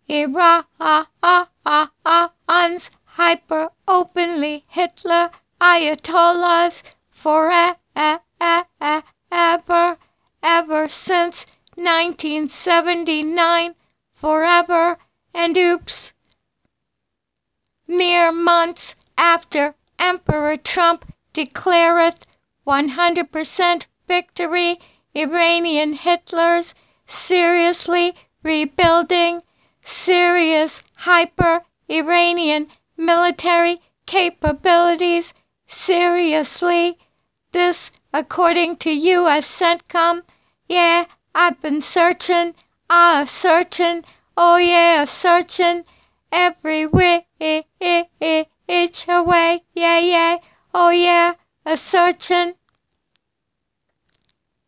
Iran's hyper openly Hitler Ayatollahs forever, ever since 1979, forever and oops. Mere months after Emperor Trump declareth 100% victory, Iranian Hitlers seriously rebuilding, serious hyper-Iranian military capabilities, seriously. This according to US CENTCOM. Yeah, I've been searching, searching, oh yeah, searching every which way, yeah, yeah, oh yeah, a searching.